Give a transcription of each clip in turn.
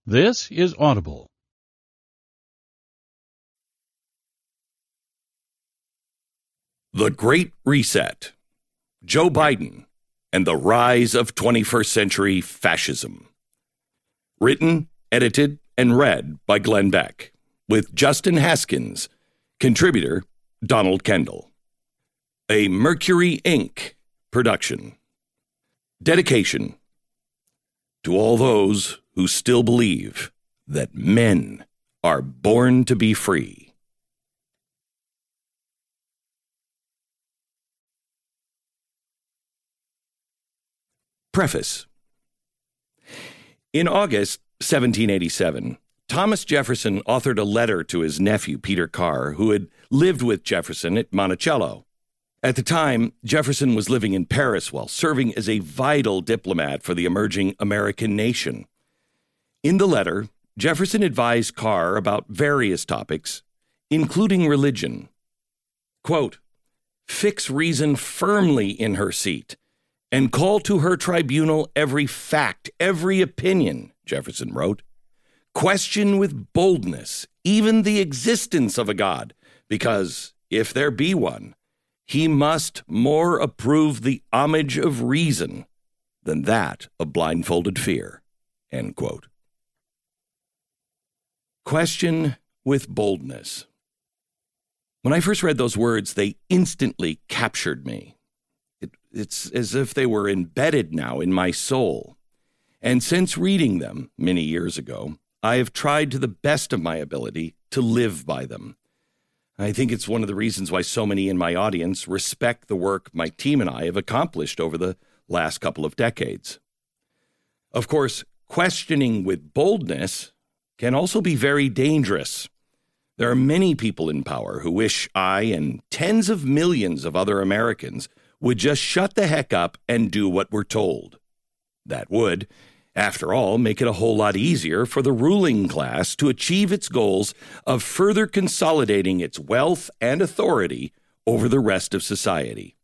This is Audible. The Great Reset, Joe Biden and the Rise of 21st Century Fascism. Written, edited, and read by Glenn Beck, with Justin Haskins, contributor Donald Kendall. A Mercury Inc. production. Dedication to all those who still believe that men are born to be free. Preface. In August 1787, Thomas Jefferson authored a letter to his nephew, Peter Carr, who had lived with Jefferson at Monticello. At the time, Jefferson was living in Paris while serving as a vital diplomat for the emerging American nation. In the letter, Jefferson advised Carr about various topics, including religion. Quote, "Fix reason firmly in her seat, and call to her tribunal every fact, every opinion," Jefferson wrote. "Question with boldness even the existence of a God, because, if there be one, he must more approve the homage of reason than that of blindfolded fear." End quote. Question with boldness. When I first read those words, they instantly captured me. It's as if they were embedded now in my soul. And since reading them many years ago, I have tried to the best of my ability to live by them. I think it's one of the reasons why so many in my audience respect the work my team and I have accomplished over the last couple of decades. Of course, questioning with boldness can also be very dangerous. There are many people in power who wish I and tens of millions of other Americans would just shut the heck up and do what we're told. That would, after all, make it a whole lot easier for the ruling class to achieve its goals of further consolidating its wealth and authority over the rest of society.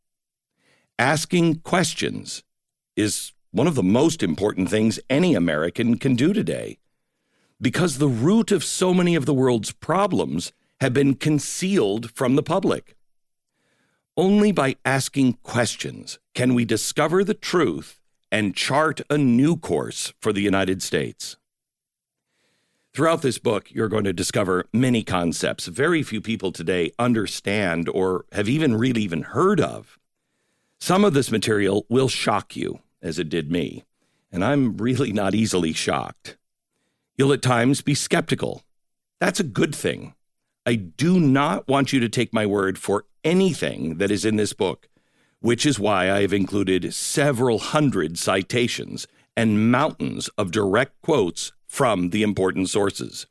Asking questions is one of the most important things any American can do today, because the root of so many of the world's problems have been concealed from the public. Only by asking questions can we discover the truth and chart a new course for the United States. Throughout this book, you're going to discover many concepts very few people today understand or have really even heard of. Some of this material will shock you, as it did me, and I'm really not easily shocked. You'll at times be skeptical. That's a good thing. I do not want you to take my word for anything that is in this book, which is why I have included several hundred citations and mountains of direct quotes from the important sources.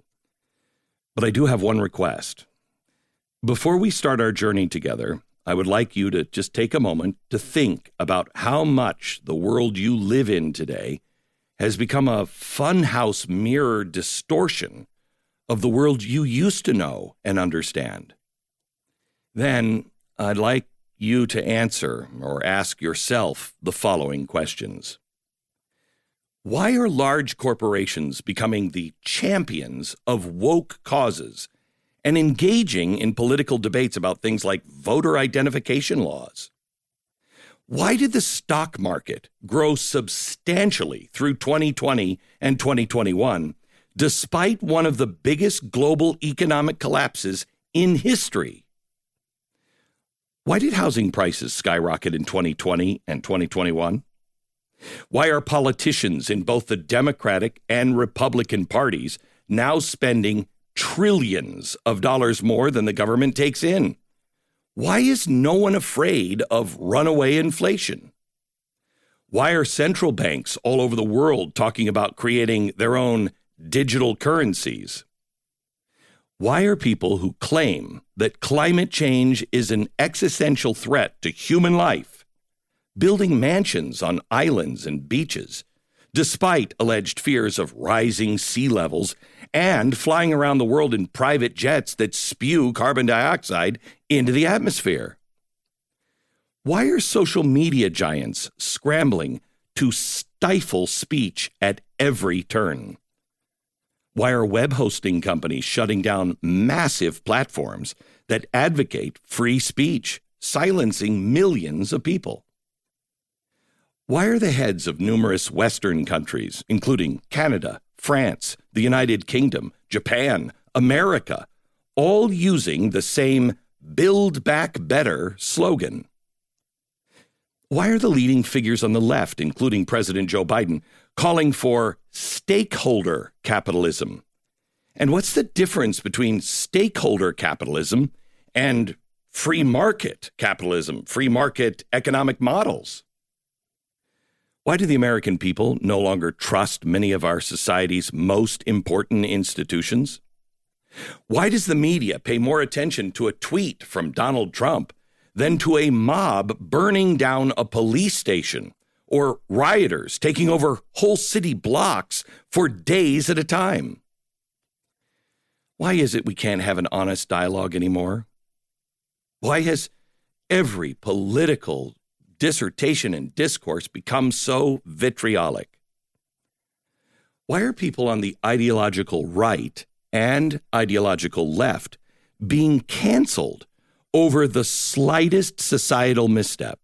But I do have one request. Before we start our journey together, I would like you to just take a moment to think about how much the world you live in today has become a funhouse mirror distortion of the world you used to know and understand. Then I'd like you to answer or ask yourself the following questions. Why are large corporations becoming the champions of woke causes and engaging in political debates about things like voter identification laws? Why did the stock market grow substantially through 2020 and 2021, despite one of the biggest global economic collapses in history? Why did housing prices skyrocket in 2020 and 2021? Why are politicians in both the Democratic and Republican parties now spending trillions of dollars more than the government takes in? Why is no one afraid of runaway inflation? Why are central banks all over the world talking about creating their own digital currencies? Why are people who claim that climate change is an existential threat to human life building mansions on islands and beaches, despite alleged fears of rising sea levels, and flying around the world in private jets that spew carbon dioxide into the atmosphere? Why are social media giants scrambling to stifle speech at every turn? Why are web hosting companies shutting down massive platforms that advocate free speech, silencing millions of people? Why are the heads of numerous Western countries, including Canada, France, the United Kingdom, Japan, America, all using the same Build Back Better slogan? Why are the leading figures on the left, including President Joe Biden, calling for stakeholder capitalism? And what's the difference between stakeholder capitalism and free market capitalism, free market economic models? Why do the American people no longer trust many of our society's most important institutions? Why does the media pay more attention to a tweet from Donald Trump than to a mob burning down a police station or rioters taking over whole city blocks for days at a time? Why is it we can't have an honest dialogue anymore? Why has every political dissertation and discourse become so vitriolic? Why are people on the ideological right and ideological left being canceled over the slightest societal misstep?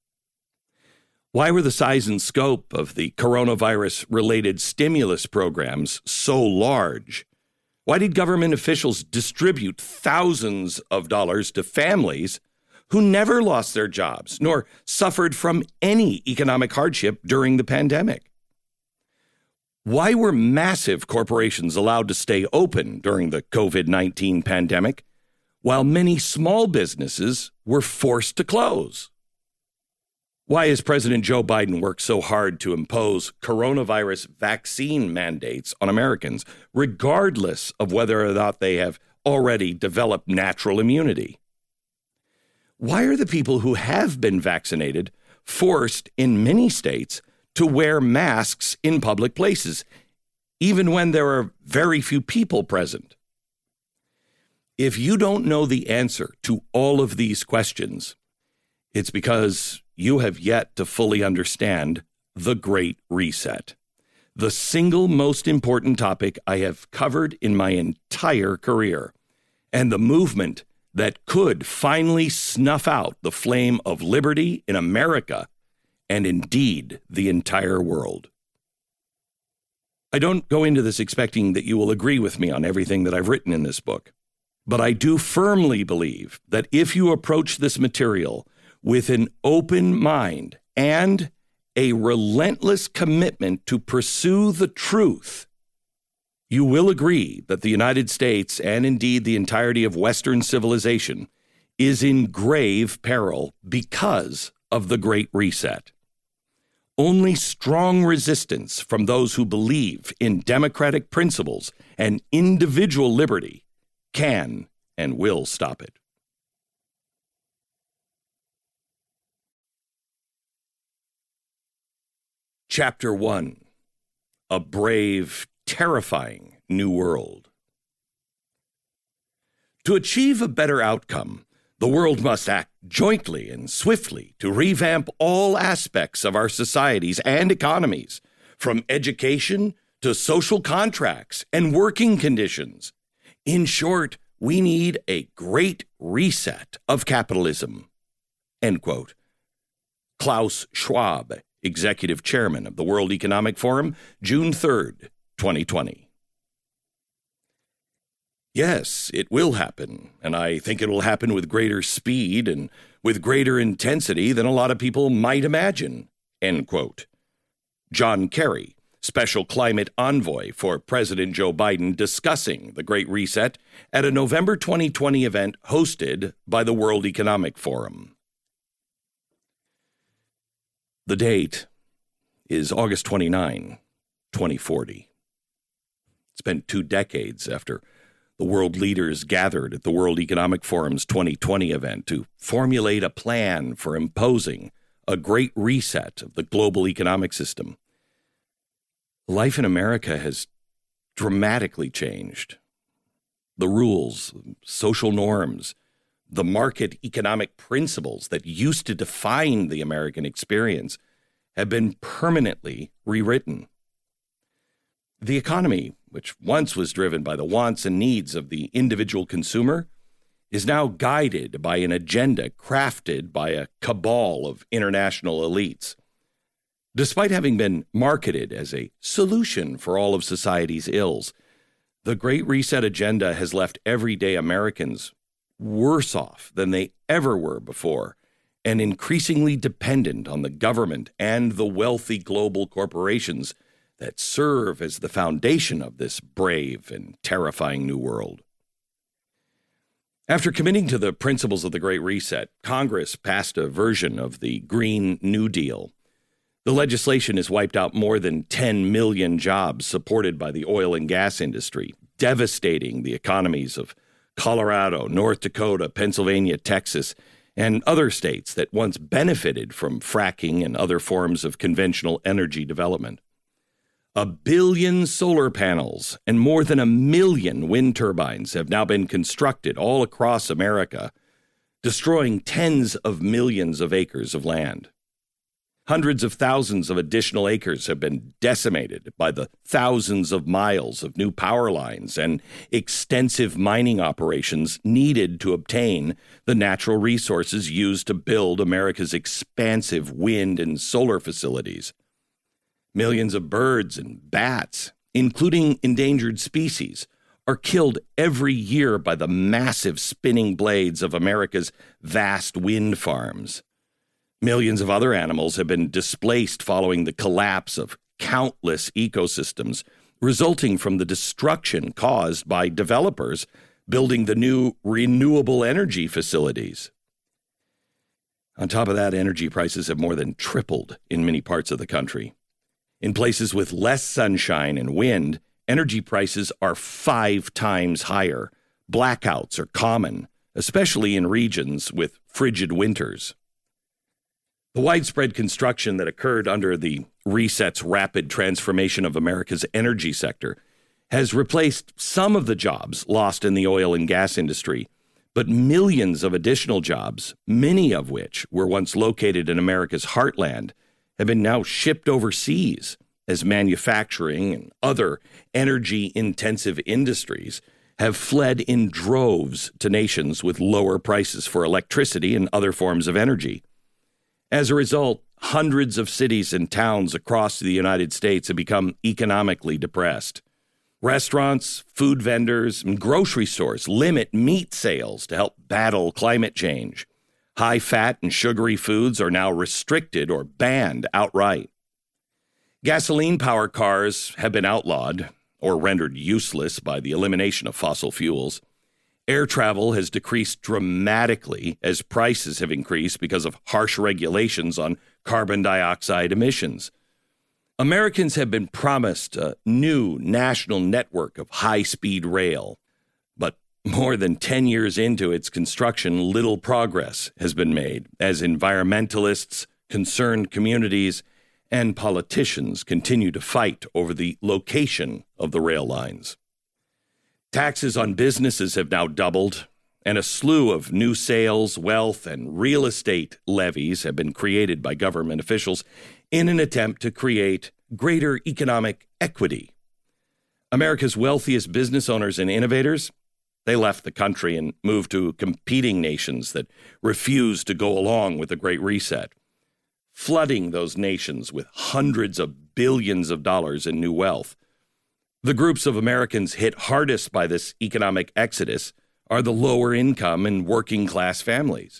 Why were the size and scope of the coronavirus-related stimulus programs so large? Why did government officials distribute thousands of dollars to families who never lost their jobs nor suffered from any economic hardship during the pandemic? Why were massive corporations allowed to stay open during the COVID-19 pandemic, while many small businesses were forced to close? Why has President Joe Biden worked so hard to impose coronavirus vaccine mandates on Americans, regardless of whether or not they have already developed natural immunity? Why are the people who have been vaccinated forced in many states to wear masks in public places, even when there are very few people present? If you don't know the answer to all of these questions, it's because you have yet to fully understand the Great Reset, the single most important topic I have covered in my entire career, and the movement that could finally snuff out the flame of liberty in America and indeed the entire world. I don't go into this expecting that you will agree with me on everything that I've written in this book, but I do firmly believe that if you approach this material with an open mind and a relentless commitment to pursue the truth, you will agree that the United States, and indeed the entirety of Western civilization, is in grave peril because of the Great Reset. Only strong resistance from those who believe in democratic principles and individual liberty can and will stop it. Chapter 1, A Brave, Terrifying New World. To achieve a better outcome, the world must act jointly and swiftly to revamp all aspects of our societies and economies, from education to social contracts and working conditions. In short, we need a great reset of capitalism. End quote. Klaus Schwab, Executive Chairman of the World Economic Forum, June 3rd, 2020. Yes, it will happen, and I think it will happen with greater speed and with greater intensity than a lot of people might imagine. End quote. John Kerry, Special Climate Envoy for President Joe Biden, discussing the Great Reset at a November 2020 event hosted by the World Economic Forum. The date is August 29, 2040. It's been 2 decades after the world leaders gathered at the World Economic Forum's 2020 event to formulate a plan for imposing a great reset of the global economic system. Life in America has dramatically changed. The rules, social norms, the market economic principles that used to define the American experience have been permanently rewritten. The economy which once was driven by the wants and needs of the individual consumer, is now guided by an agenda crafted by a cabal of international elites. Despite having been marketed as a solution for all of society's ills, the Great Reset agenda has left everyday Americans worse off than they ever were before, and increasingly dependent on the government and the wealthy global corporations that serve as the foundation of this brave and terrifying new world. After committing to the principles of the Great Reset, Congress passed a version of the Green New Deal. The legislation has wiped out more than 10 million jobs supported by the oil and gas industry, devastating the economies of Colorado, North Dakota, Pennsylvania, Texas, and other states that once benefited from fracking and other forms of conventional energy development. 1 billion solar panels and more than 1 million wind turbines have now been constructed all across America, destroying tens of millions of acres of land. Hundreds of thousands of additional acres have been decimated by the thousands of miles of new power lines and extensive mining operations needed to obtain the natural resources used to build America's expansive wind and solar facilities. Millions of birds and bats, including endangered species, are killed every year by the massive spinning blades of America's vast wind farms. Millions of other animals have been displaced following the collapse of countless ecosystems, resulting from the destruction caused by developers building the new renewable energy facilities. On top of that, energy prices have more than tripled in many parts of the country. In places with less sunshine and wind, energy prices are 5 times higher. Blackouts are common, especially in regions with frigid winters. The widespread construction that occurred under the Reset's rapid transformation of America's energy sector has replaced some of the jobs lost in the oil and gas industry, but millions of additional jobs, many of which were once located in America's heartland, have been now shipped overseas as manufacturing and other energy-intensive industries have fled in droves to nations with lower prices for electricity and other forms of energy. As a result, hundreds of cities and towns across the United States have become economically depressed. Restaurants, food vendors, and grocery stores limit meat sales to help battle climate change. High-fat and sugary foods are now restricted or banned outright. Gasoline-powered cars have been outlawed or rendered useless by the elimination of fossil fuels. Air travel has decreased dramatically as prices have increased because of harsh regulations on carbon dioxide emissions. Americans have been promised a new national network of high-speed rail, but more than 10 years into its construction, little progress has been made as environmentalists, concerned communities, and politicians continue to fight over the location of the rail lines. Taxes on businesses have now doubled, and a slew of new sales, wealth, and real estate levies have been created by government officials in an attempt to create greater economic equity. America's wealthiest business owners and innovators, they left the country and moved to competing nations that refused to go along with the Great Reset, flooding those nations with hundreds of billions of dollars in new wealth. The groups of Americans hit hardest by this economic exodus are the lower income and working class families.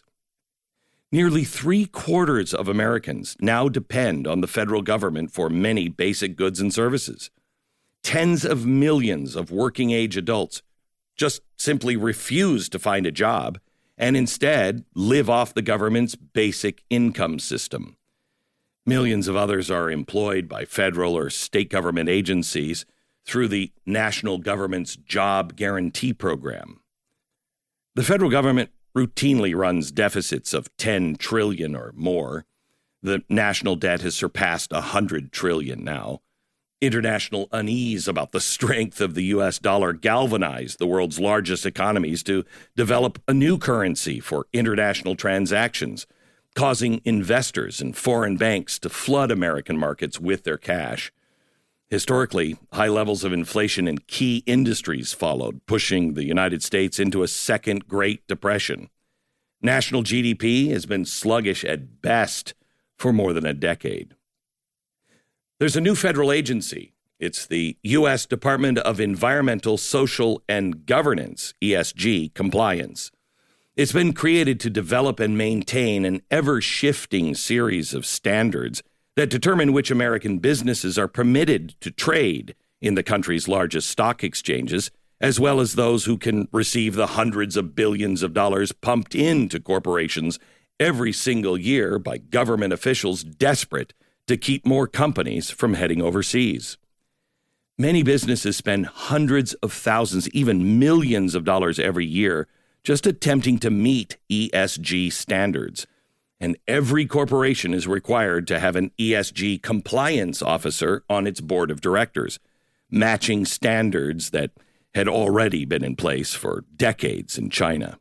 Nearly 3/4 of Americans now depend on the federal government for many basic goods and services. Tens of millions of working age adults just simply refuse to find a job and instead live off the government's basic income system. Millions of others are employed by federal or state government agencies through the national government's Job Guarantee Program. The federal government routinely runs deficits of $10 trillion or more. The national debt has surpassed $100 trillion now. International unease about the strength of the U.S. dollar galvanized the world's largest economies to develop a new currency for international transactions, causing investors and foreign banks to flood American markets with their cash. Historically, high levels of inflation in key industries followed, pushing the United States into a second Great Depression. National GDP has been sluggish at best for more than a decade. There's a new federal agency. It's the U.S. Department of Environmental, Social, and Governance, ESG, compliance. It's been created to develop and maintain an ever-shifting series of standards that determine which American businesses are permitted to trade in the country's largest stock exchanges, as well as those who can receive the hundreds of billions of dollars pumped into corporations every single year by government officials desperate to keep more companies from heading overseas. Many businesses spend hundreds of thousands, even millions of dollars every year just attempting to meet ESG standards. And every corporation is required to have an ESG compliance officer on its board of directors, matching standards that had already been in place for decades in China.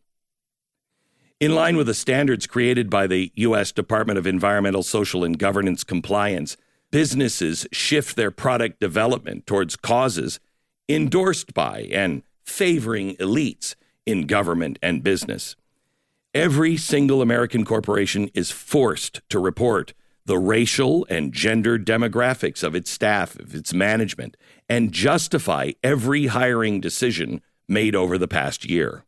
In line with the standards created by the U.S. Department of Environmental, Social, and Governance compliance, businesses shift their product development towards causes endorsed by and favoring elites in government and business. Every single American corporation is forced to report the racial and gender demographics of its staff, of its management, and justify every hiring decision made over the past year.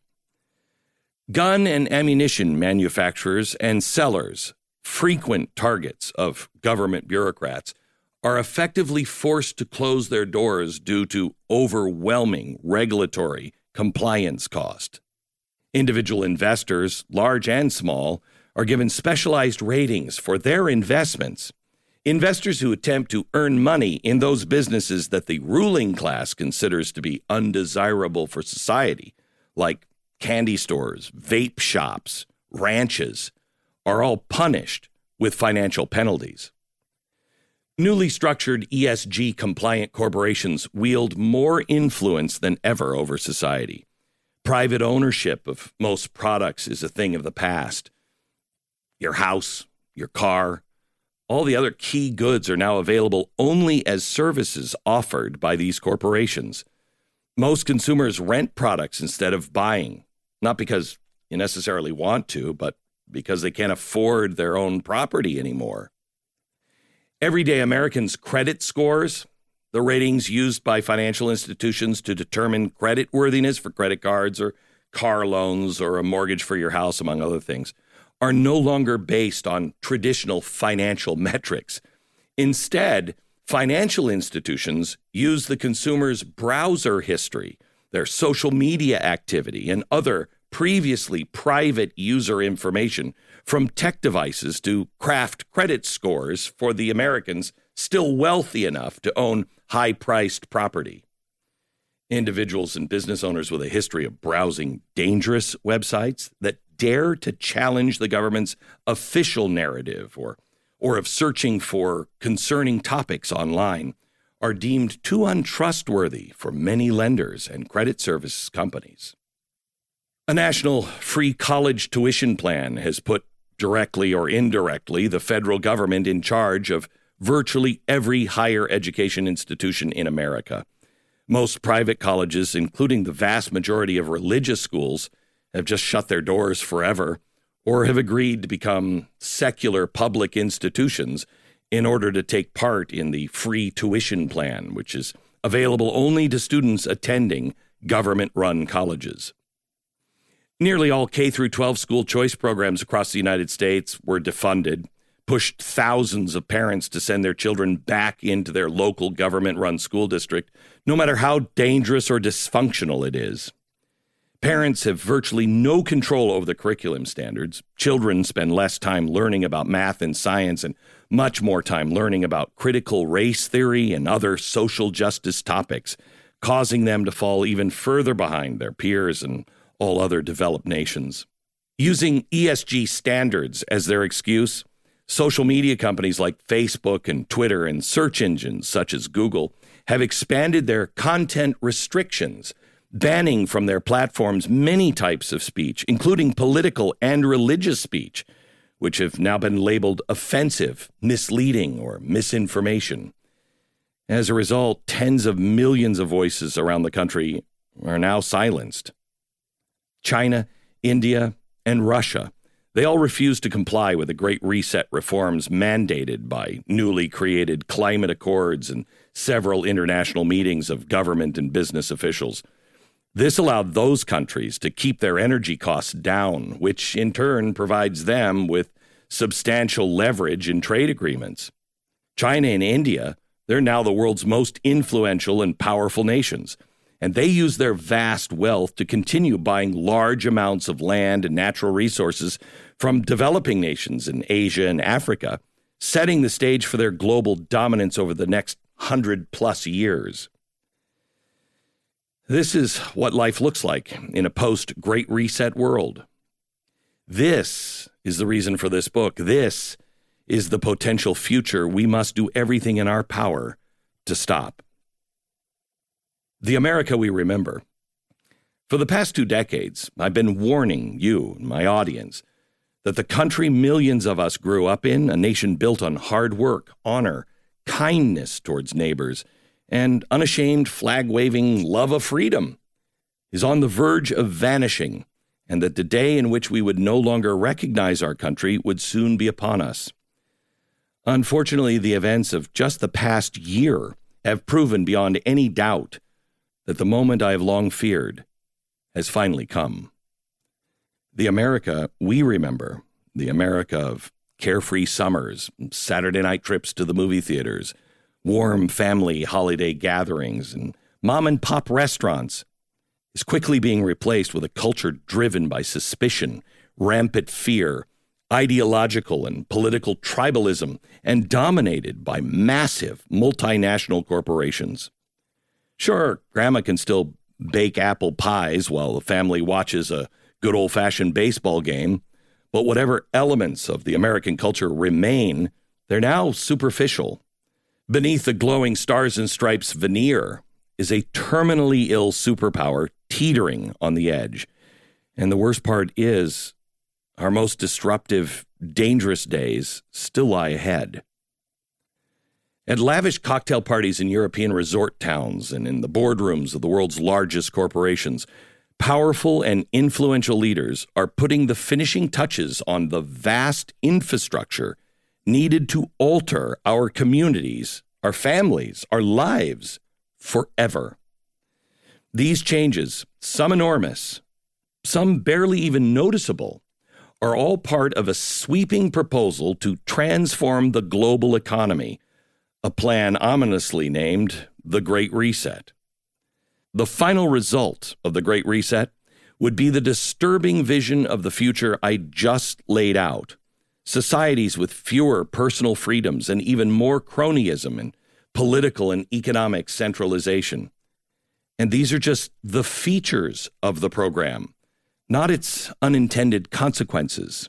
Gun and ammunition manufacturers and sellers, frequent targets of government bureaucrats, are effectively forced to close their doors due to overwhelming regulatory compliance cost. Individual investors, large and small, are given specialized ratings for their investments. Investors who attempt to earn money in those businesses that the ruling class considers to be undesirable for society, like candy stores, vape shops, ranches, are all punished with financial penalties. Newly structured ESG-compliant corporations wield more influence than ever over society. Private ownership of most products is a thing of the past. Your house, your car, all the other key goods are now available only as services offered by these corporations. Most consumers rent products instead of buying, not because you necessarily want to, but because they can't afford their own property anymore. Everyday Americans' credit scores, the ratings used by financial institutions to determine creditworthiness for credit cards or car loans or a mortgage for your house, among other things, are no longer based on traditional financial metrics. Instead, financial institutions use the consumer's browser history, their social media activity, and other previously private user information from tech devices to craft credit scores for the Americans still wealthy enough to own high-priced property. Individuals and business owners with a history of browsing dangerous websites that dare to challenge the government's official narrative or of searching for concerning topics online are deemed too untrustworthy for many lenders and credit service companies. A national free college tuition plan has put, directly or indirectly, the federal government in charge of virtually every higher education institution in America. Most private colleges, including the vast majority of religious schools, have just shut their doors forever or have agreed to become secular public institutions in order to take part in the free tuition plan, which is available only to students attending government-run colleges. Nearly all K-12 school choice programs across the United States were defunded, pushed thousands of parents to send their children back into their local government-run school district, no matter how dangerous or dysfunctional it is. Parents have virtually no control over the curriculum standards. Children spend less time learning about math and science and much more time learning about critical race theory and other social justice topics, causing them to fall even further behind their peers and all other developed nations. Using ESG standards as their excuse, social media companies like Facebook and Twitter and search engines such as Google have expanded their content restrictions, banning from their platforms many types of speech, including political and religious speech, which have now been labeled offensive, misleading, or misinformation. As a result, tens of millions of voices around the country are now silenced. China, India, and Russia, they all refuse to comply with the Great Reset reforms mandated by newly created climate accords and several international meetings of government and business officials. This allowed those countries to keep their energy costs down, which in turn provides them with substantial leverage in trade agreements. China and India, they're now the world's most influential and powerful nations, and they use their vast wealth to continue buying large amounts of land and natural resources from developing nations in Asia and Africa, setting the stage for their global dominance over the next 100+ years. This is what life looks like in a post-Great Reset world. This is the reason for this book. This is the potential future we must do everything in our power to stop. The America we remember. For the past 2 decades, I've been warning you, my audience, that the country millions of us grew up in, a nation built on hard work, honor, kindness towards neighbors, and unashamed flag-waving love of freedom, is on the verge of vanishing, and that the day in which we would no longer recognize our country would soon be upon us. Unfortunately, the events of just the past year have proven beyond any doubt that the moment I have long feared has finally come. The America we remember, the America of carefree summers, Saturday night trips to the movie theaters, warm family holiday gatherings, and mom-and-pop restaurants, is quickly being replaced with a culture driven by suspicion, rampant fear, ideological and political tribalism, and dominated by massive multinational corporations. Sure, grandma can still bake apple pies while the family watches a good old-fashioned baseball game, but whatever elements of the American culture remain, they're now superficial. Beneath the glowing stars and stripes veneer is a terminally ill superpower teetering on the edge. And the worst part is, our most disruptive, dangerous days still lie ahead. At lavish cocktail parties in European resort towns and in the boardrooms of the world's largest corporations, powerful and influential leaders are putting the finishing touches on the vast infrastructure needed to alter our communities, our families, our lives forever. These changes, some enormous, some barely even noticeable, are all part of a sweeping proposal to transform the global economy, a plan ominously named the Great Reset. The final result of the Great Reset would be the disturbing vision of the future I just laid out. Societies with fewer personal freedoms and even more cronyism and political and economic centralization. And these are just the features of the program, not its unintended consequences.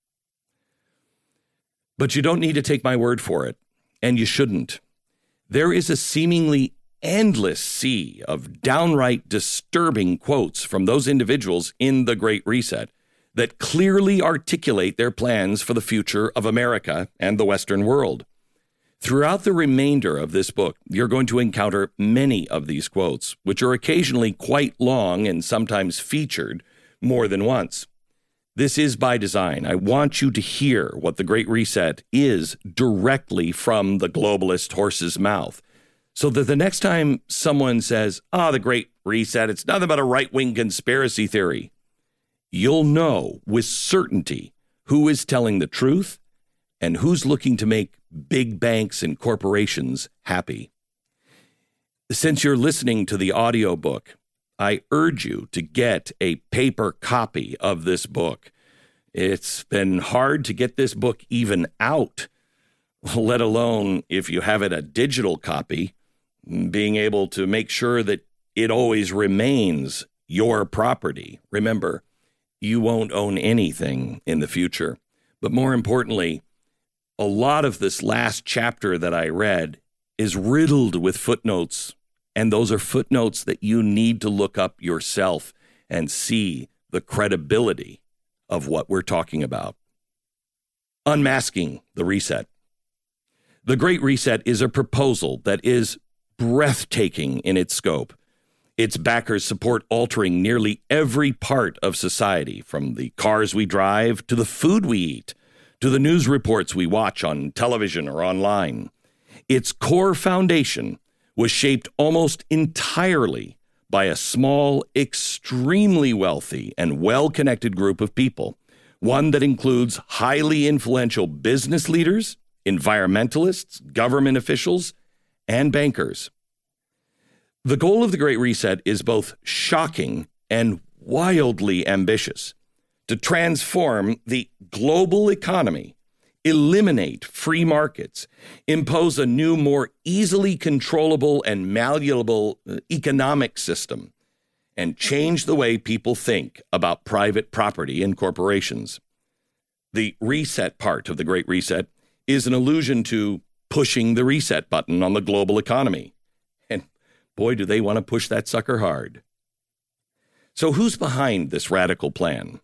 But you don't need to take my word for it, and you shouldn't. There is a seemingly endless sea of downright disturbing quotes from those individuals in the Great Reset that clearly articulate their plans for the future of America and the Western world. Throughout the remainder of this book, you're going to encounter many of these quotes, which are occasionally quite long and sometimes featured more than once. This is by design. I want you to hear what the Great Reset is directly from the globalist horse's mouth, so that the next time someone says, the Great Reset, it's nothing but a right-wing conspiracy theory, you'll know with certainty who is telling the truth and who's looking to make big banks and corporations happy. Since you're listening to the audiobook, I urge you to get a paper copy of this book. It's been hard to get this book even out, let alone if you have it a digital copy, being able to make sure that it always remains your property. Remember, you won't own anything in the future. But more importantly, a lot of this last chapter that I read is riddled with footnotes. And those are footnotes that you need to look up yourself and see the credibility of what we're talking about. Unmasking the Reset. The Great Reset is a proposal that is breathtaking in its scope. Its backers support altering nearly every part of society, from the cars we drive to the food we eat, to the news reports we watch on television or online. Its core foundation was shaped almost entirely by a small, extremely wealthy and well-connected group of people, one that includes highly influential business leaders, environmentalists, government officials, and bankers. The goal of the Great Reset is both shocking and wildly ambitious: to transform the global economy, eliminate free markets, impose a new, more easily controllable and malleable economic system, and change the way people think about private property and corporations. The reset part of the Great Reset is an allusion to pushing the reset button on the global economy. And boy, do they want to push that sucker hard. So who's behind this radical plan?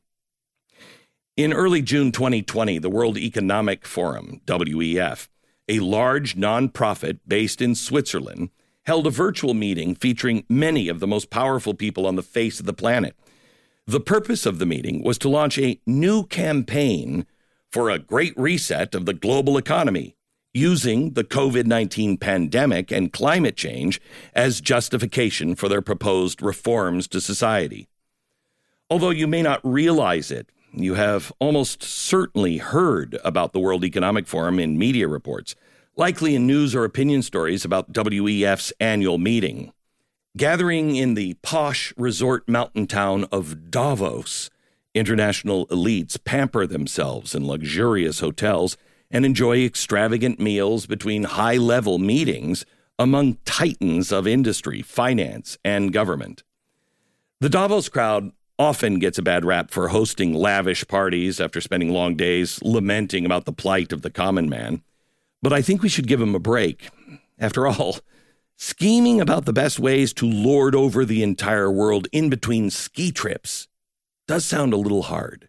In early June 2020, the World Economic Forum, WEF, a large nonprofit based in Switzerland, held a virtual meeting featuring many of the most powerful people on the face of the planet. The purpose of the meeting was to launch a new campaign for a great reset of the global economy, using the COVID-19 pandemic and climate change as justification for their proposed reforms to society. Although you may not realize it, you have almost certainly heard about the World Economic Forum in media reports, likely in news or opinion stories about WEF's annual meeting. Gathering in the posh resort mountain town of Davos, international elites pamper themselves in luxurious hotels and enjoy extravagant meals between high-level meetings among titans of industry, finance, and government. The Davos crowd often gets a bad rap for hosting lavish parties after spending long days lamenting about the plight of the common man. But I think we should give them a break. After all, scheming about the best ways to lord over the entire world in between ski trips does sound a little hard.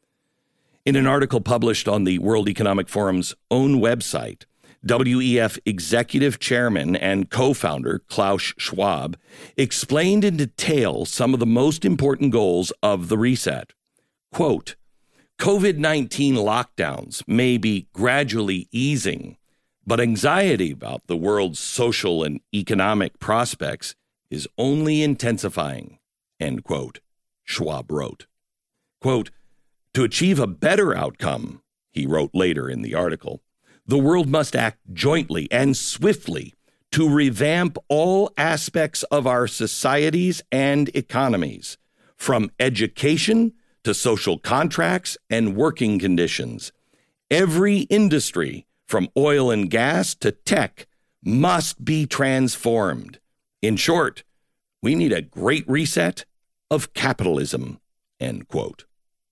In an article published on the World Economic Forum's own website, WEF executive chairman and co-founder Klaus Schwab explained in detail some of the most important goals of the reset. Quote, COVID-19 lockdowns may be gradually easing, but anxiety about the world's social and economic prospects is only intensifying, end quote, Schwab wrote. Quote, to achieve a better outcome, he wrote later in the article, the world must act jointly and swiftly to revamp all aspects of our societies and economies, from education to social contracts and working conditions. Every industry, from oil and gas to tech, must be transformed. In short, we need a great reset of capitalism, end quote.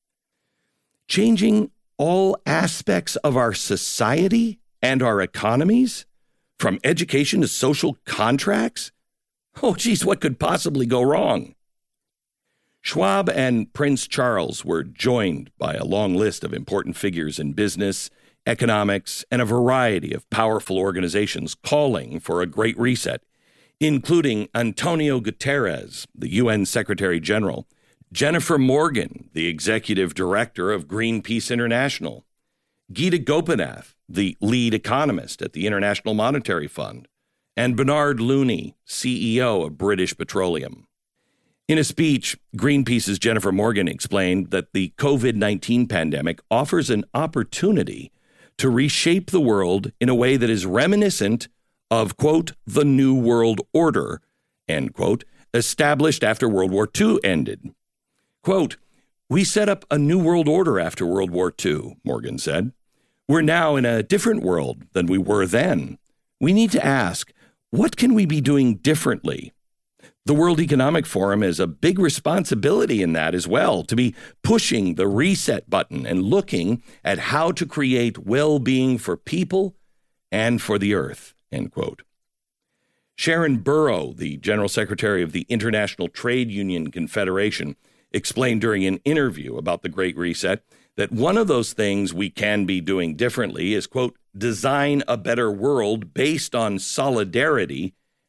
Changing all aspects of our society and our economies, from education to social contracts? Oh, geez, what could possibly go wrong? Schwab and Prince Charles were joined by a long list of important figures in business, economics, and a variety of powerful organizations calling for a great reset, including Antonio Guterres, the UN Secretary General, Jennifer Morgan, the executive director of Greenpeace International, Gita Gopinath, the lead economist at the International Monetary Fund, and Bernard Looney, CEO of British Petroleum. In a speech, Greenpeace's Jennifer Morgan explained that the COVID-19 pandemic offers an opportunity to reshape the world in a way that is reminiscent of, quote, the New World Order, end quote, established after World War II ended. Quote, we set up a new world order after World War II, Morgan said. We're now in a different world than we were then. We need to ask, what can we be doing differently? The World Economic Forum has a big responsibility in that as well, to be pushing the reset button and looking at how to create well-being for people and for the earth, end quote. Sharon Burrow, the General Secretary of the International Trade Union Confederation, explained during an interview about the Great Reset that one of those things we can be doing differently is, quote, design a better world based on solidarity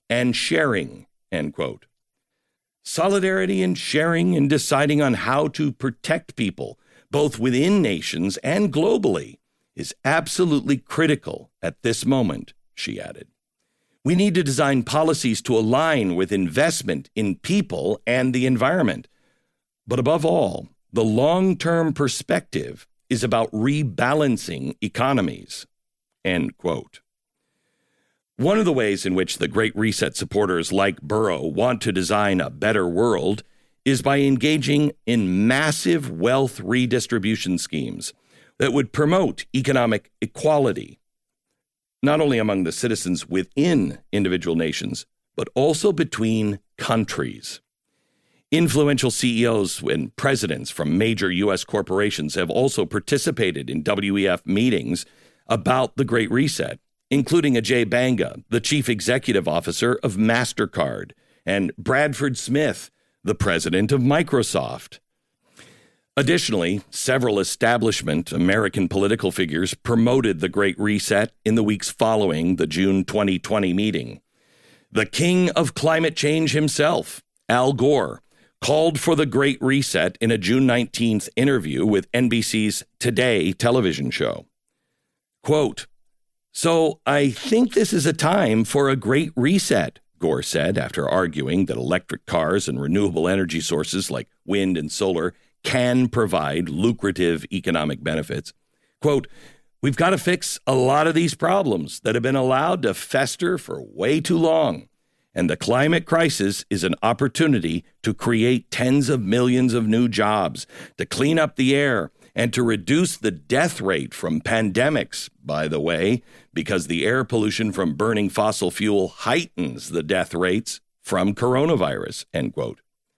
and sharing, end quote. Solidarity and sharing and deciding on how to protect people, both within nations and globally, is absolutely critical at this moment, she added. We need to design policies to align with investment in people and the environment. But above all, the long-term perspective is about rebalancing economies, end quote. One of the ways in which the Great Reset supporters like Burrow want to design a better world is by engaging in massive wealth redistribution schemes that would promote economic equality, not only among the citizens within individual nations, but also between countries. Influential CEOs and presidents from major U.S. corporations have also participated in WEF meetings about the Great Reset, including Ajay Banga, the chief executive officer of MasterCard, and Bradford Smith, the president of Microsoft. Additionally, several establishment American political figures promoted the Great Reset in the weeks following the June 2020 meeting. The king of climate change himself, Al Gore, called for the Great Reset in a June 19th interview with NBC's Today television show. Quote, "So I think this is a time for a great reset," Gore said after arguing that electric cars and renewable energy sources like wind and solar can provide lucrative economic benefits. Quote, "We've got to fix a lot of these problems that have been allowed to fester for way too long. And the climate crisis is an opportunity to create tens of millions of new jobs, to clean up the air, and to reduce the death rate from pandemics, by the way, because the air pollution from burning fossil fuel heightens the death rates from coronavirus," end quote.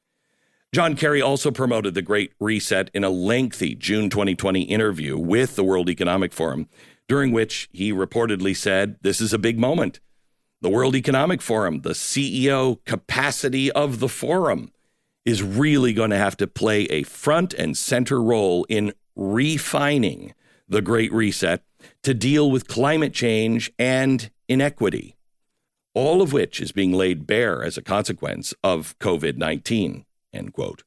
John Kerry also promoted the Great Reset in a lengthy June 2020 interview with the World Economic Forum, during which he reportedly said, "This is a big moment. The World Economic Forum, the CEO capacity of the forum, is really going to have to play a front and center role in refining the Great Reset to deal with climate change and inequity, all of which is being laid bare as a consequence of COVID-19, end quote.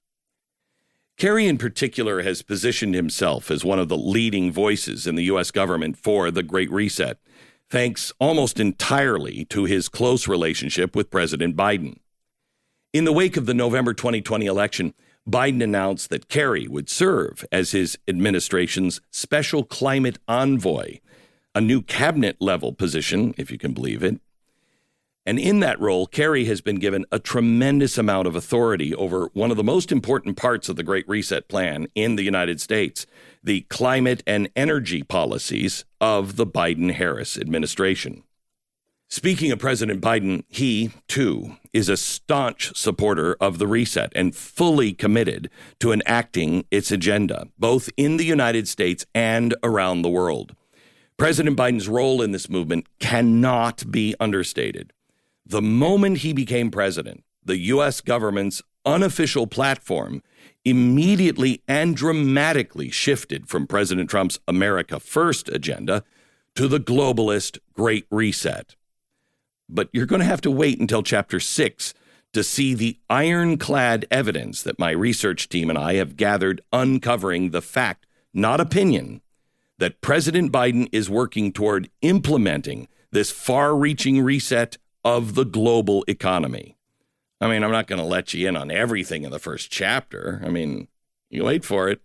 Kerry in particular has positioned himself as one of the leading voices in the U.S. government for the Great Reset, thanks almost entirely to his close relationship with President Biden. In the wake of the November 2020 election, Biden announced that Kerry would serve as his administration's special climate envoy, a new cabinet-level position, if you can believe it. And in that role, Kerry has been given a tremendous amount of authority over one of the most important parts of the Great Reset plan in the United States, the climate and energy policies of the Biden-Harris administration. Speaking of President Biden, he, too, is a staunch supporter of the reset and fully committed to enacting its agenda, both in the United States and around the world. President Biden's role in this movement cannot be understated. The moment he became president, the U.S. government's unofficial platform immediately and dramatically shifted from President Trump's America First agenda to the globalist Great Reset. But you're going to have to wait until Chapter 6 to see the ironclad evidence that my research team and I have gathered uncovering the fact, not opinion, that President Biden is working toward implementing this far-reaching reset of the global economy. I mean, I'm not going to let you in on everything in the first chapter. I mean, you wait for it.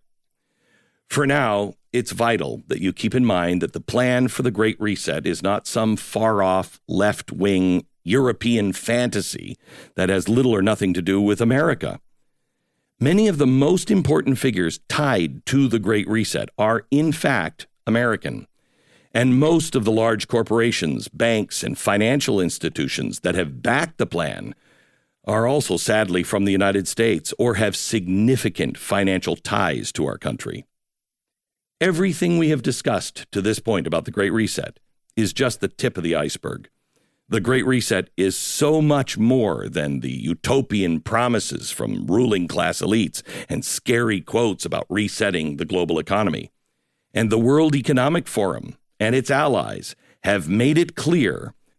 For now, it's vital that you keep in mind that the plan for the Great Reset is not some far-off, left-wing European fantasy that has little or nothing to do with America. Many of the most important figures tied to the Great Reset are, in fact, American. And most of the large corporations, banks, and financial institutions that have backed the plan are also sadly from the United States or have significant financial ties to our country. Everything we have discussed to this point about the Great Reset is just the tip of the iceberg. The Great Reset is so much more than the utopian promises from ruling class elites and scary quotes about resetting the global economy. And the World Economic Forum and its allies have made it clear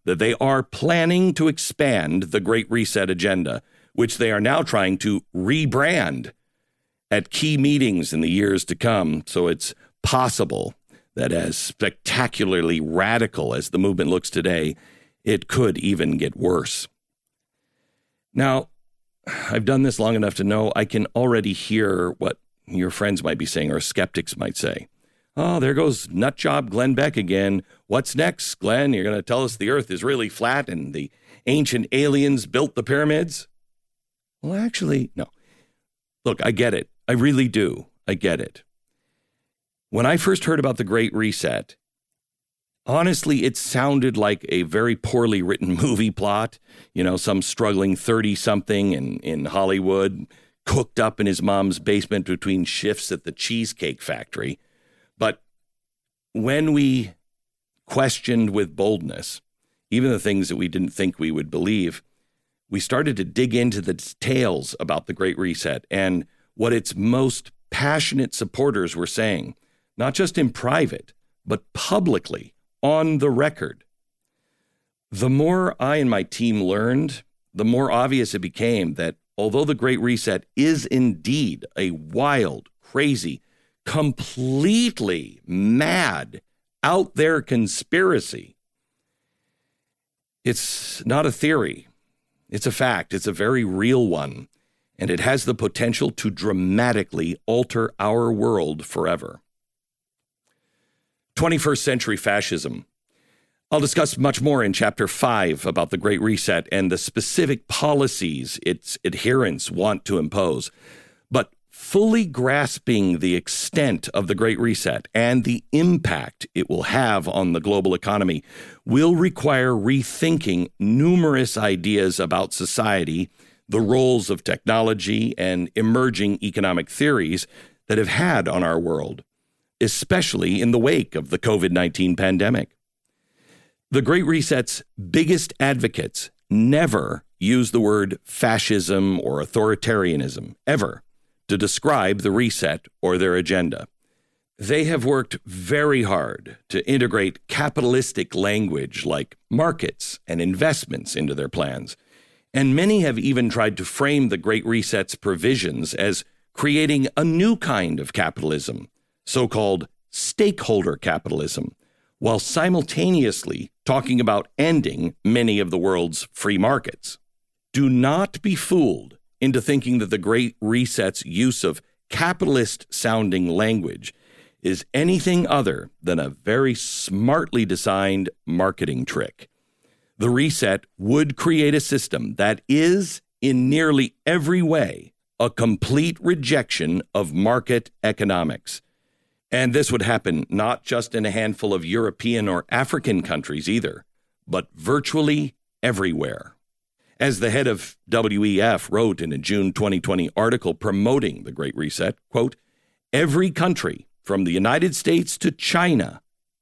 that they are planning to expand the Great Reset agenda, which they are now trying to rebrand at key meetings in the years to come. So it's possible that as spectacularly radical as the movement looks today, it could even get worse. Now, I've done this long enough to know I can already hear what your friends might be saying or skeptics might say. Oh, there goes nutjob Glenn Beck again. What's next, Glenn? You're going to tell us the earth is really flat and the ancient aliens built the pyramids? Well, actually, no. Look, I get it. I really do. I get it. When I first heard about the Great Reset, honestly, it sounded like a very poorly written movie plot. You know, some struggling 30-something in Hollywood, cooked up in his mom's basement between shifts at the Cheesecake Factory. But when we questioned with boldness, even the things that we didn't think we would believe, we started to dig into the details about the Great Reset and what its most passionate supporters were saying, not just in private, but publicly, on the record. The more I and my team learned, the more obvious it became that although the Great Reset is indeed a wild, crazy, completely mad, out there conspiracy, it's not a theory. It's a fact. It's a very real one. And it has the potential to dramatically alter our world forever. 21st century fascism. I'll discuss much more in Chapter 5 about the Great Reset and the specific policies its adherents want to impose. But fully grasping the extent of the Great Reset and the impact it will have on the global economy will require rethinking numerous ideas about society, the roles of technology, and emerging economic theories that have had on our world, especially in the wake of the COVID-19 pandemic. The Great Reset's biggest advocates never use the word fascism or authoritarianism, ever, to describe the reset or their agenda. They have worked very hard to integrate capitalistic language like markets and investments into their plans, and many have even tried to frame the Great Reset's provisions as creating a new kind of capitalism, so-called stakeholder capitalism, while simultaneously talking about ending many of the world's free markets. Do not be fooled into thinking that the Great Reset's use of capitalist-sounding language is anything other than a very smartly designed marketing trick. The Reset would create a system that is, in nearly every way, a complete rejection of market economics. And this would happen not just in a handful of European or African countries either, but virtually everywhere. As the head of WEF wrote in a June 2020 article promoting the Great Reset, quote, "Every country from the United States to China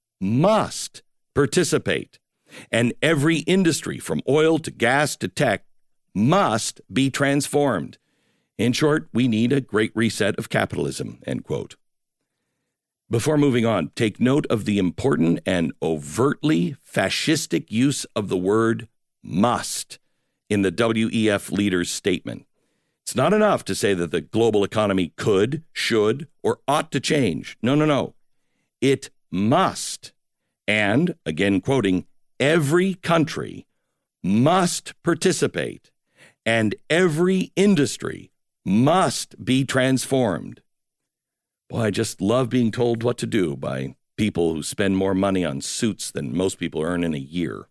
must participate, and every industry from oil to gas to tech must be transformed. In short, we need a great reset of capitalism," end quote. Before moving on, take note of the important and overtly fascistic use of the word must in the WEF leader's statement. It's not enough to say that the global economy could, should, or ought to change. No. It must. And, again quoting, every country must participate and every industry must be transformed. Boy, I just love being told what to do by people who spend more money on suits than most people earn in a year.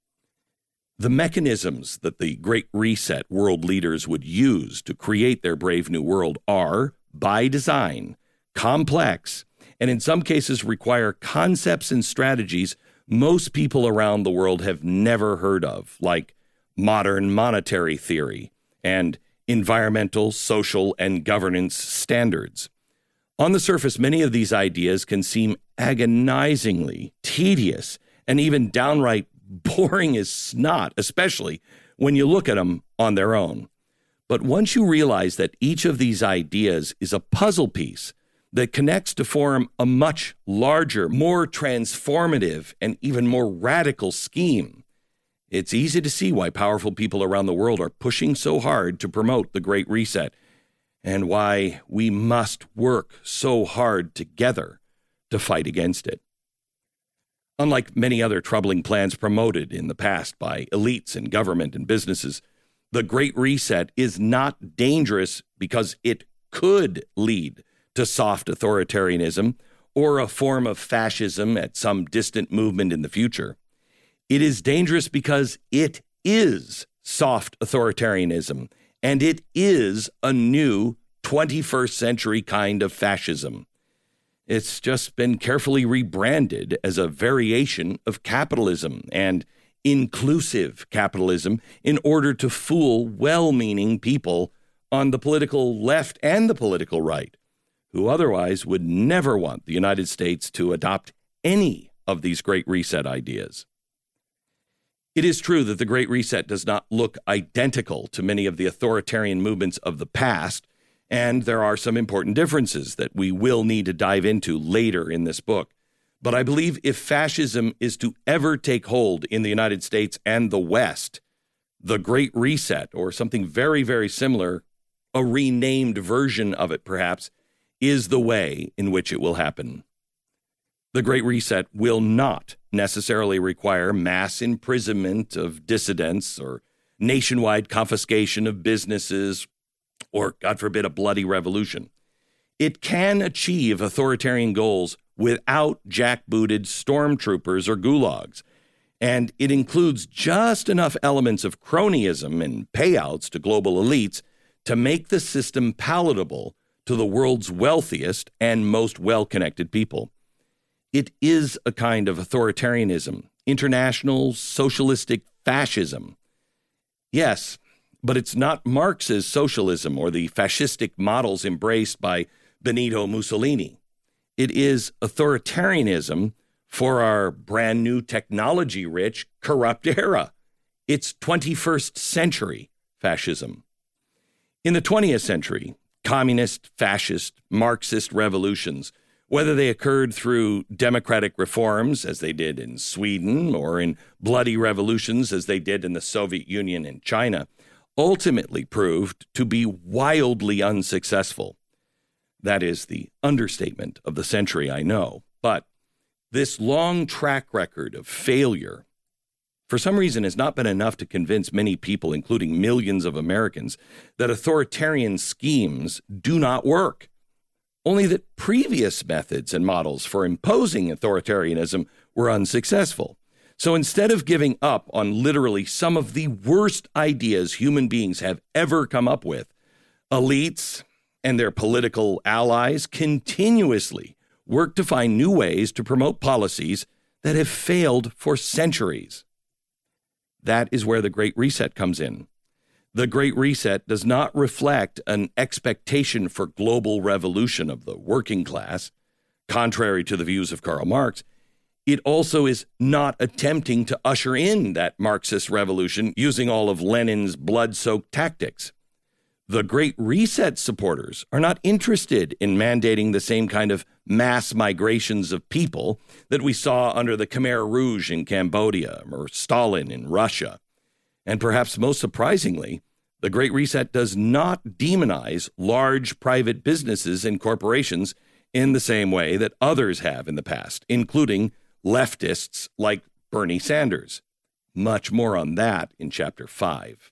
The mechanisms that the Great Reset world leaders would use to create their brave new world are, by design, complex, and in some cases require concepts and strategies most people around the world have never heard of, like modern monetary theory and environmental, social, and governance standards. On the surface, many of these ideas can seem agonizingly tedious and even downright boring as snot, especially when you look at them on their own. But once you realize that each of these ideas is a puzzle piece that connects to form a much larger, more transformative, and even more radical scheme, It's easy to see why powerful people around the world are pushing so hard to promote the Great Reset, and why we must work so hard together to fight against it. Unlike many other troubling plans promoted in the past by elites in government and businesses, the Great Reset is not dangerous because it could lead to soft authoritarianism or a form of fascism at some distant movement in the future. It is dangerous because it is soft authoritarianism, and it is a new 21st century kind of fascism. It's just been carefully rebranded as a variation of capitalism and inclusive capitalism in order to fool well-meaning people on the political left and the political right, who otherwise would never want the United States to adopt any of these Great Reset ideas. It is true that the Great Reset does not look identical to many of the authoritarian movements of the past, and there are some important differences that we will need to dive into later in this book. But I believe if fascism is to ever take hold in the United States and the West, the Great Reset, or something very, very similar, a renamed version of it perhaps, is the way in which it will happen. The Great Reset will not necessarily require mass imprisonment of dissidents or nationwide confiscation of businesses or, God forbid, a bloody revolution. It can achieve authoritarian goals without jackbooted stormtroopers or gulags, and it includes just enough elements of cronyism and payouts to global elites to make the system palatable to the world's wealthiest and most well-connected people. It is a kind of authoritarianism, international socialistic fascism. Yes, but it's not Marx's socialism or the fascistic models embraced by Benito Mussolini. It is authoritarianism for our brand new technology-rich, corrupt era. It's 21st century fascism. In the 20th century, communist, fascist, Marxist revolutions, whether they occurred through democratic reforms, as they did in Sweden, or in bloody revolutions, as they did in the Soviet Union and China, ultimately proved to be wildly unsuccessful. That is the understatement of the century, I know. But this long track record of failure, for some reason, has not been enough to convince many people, including millions of Americans, that authoritarian schemes do not work. Only that previous methods and models for imposing authoritarianism were unsuccessful. So instead of giving up on literally some of the worst ideas human beings have ever come up with, elites and their political allies continuously work to find new ways to promote policies that have failed for centuries. That is where the Great Reset comes in. The Great Reset does not reflect an expectation for global revolution of the working class, contrary to the views of Karl Marx. It also is not attempting to usher in that Marxist revolution using all of Lenin's blood-soaked tactics. The Great Reset supporters are not interested in mandating the same kind of mass migrations of people that we saw under the Khmer Rouge in Cambodia or Stalin in Russia. And perhaps most surprisingly, the Great Reset does not demonize large private businesses and corporations in the same way that others have in the past, including leftists like Bernie Sanders. Much more on that in Chapter 5.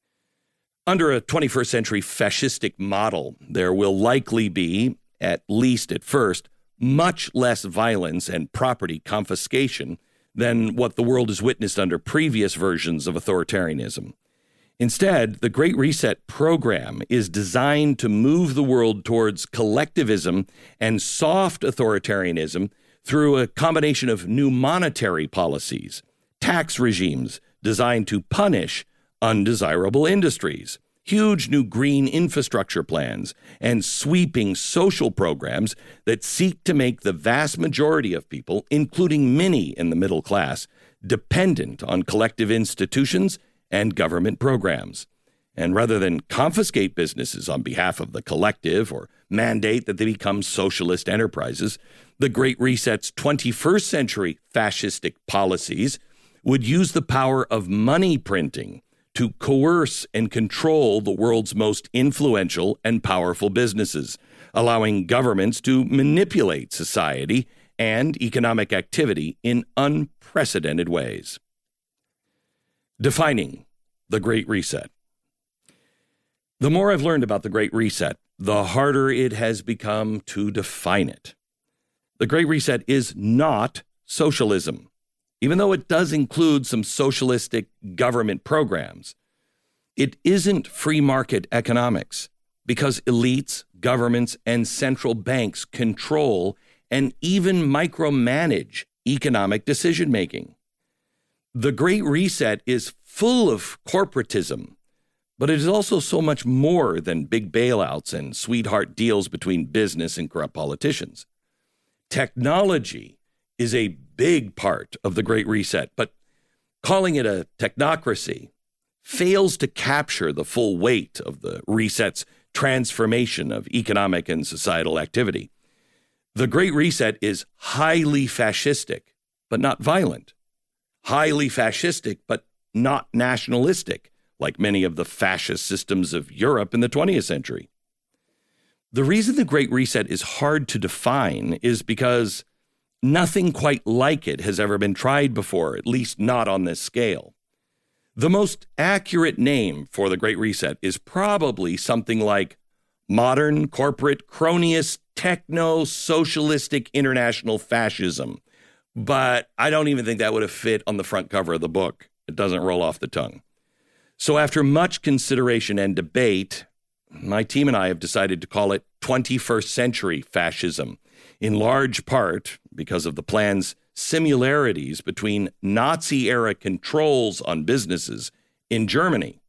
Under a 21st century fascistic model, there will likely be, at least at first, much less violence and property confiscation than what the world has witnessed under previous versions of authoritarianism. Instead, the Great Reset program is designed to move the world towards collectivism and soft authoritarianism through a combination of new monetary policies, tax regimes designed to punish undesirable industries, huge new green infrastructure plans, and sweeping social programs that seek to make the vast majority of people, including many in the middle class, dependent on collective institutions and government programs. And rather than confiscate businesses on behalf of the collective or mandate that they become socialist enterprises, the Great Reset's 21st century fascistic policies would use the power of money printing to coerce and control the world's most influential and powerful businesses, allowing governments to manipulate society and economic activity in unprecedented ways. Defining the Great Reset. The more I've learned about the Great Reset, the harder it has become to define it. The Great Reset is not socialism, even though it does include some socialistic government programs. It isn't free market economics, because elites, governments, and central banks control and even micromanage economic decision-making. The Great Reset is full of corporatism, but it is also so much more than big bailouts and sweetheart deals between business and corrupt politicians. Technology is a big part of the Great Reset, but calling it a technocracy fails to capture the full weight of the reset's transformation of economic and societal activity. The Great Reset is highly fascistic, but not violent. Highly fascistic, but not nationalistic, like many of the fascist systems of Europe in the 20th century. The reason the Great Reset is hard to define is because nothing quite like it has ever been tried before, at least not on this scale. The most accurate name for the Great Reset is probably something like modern corporate cronyist techno-socialistic international fascism. But I don't even think that would have fit on the front cover of the book. It doesn't roll off the tongue. So after much consideration and debate, my team and I have decided to call it 21st century fascism, in large part because of the plan's similarities between Nazi-era controls on businesses in Germany.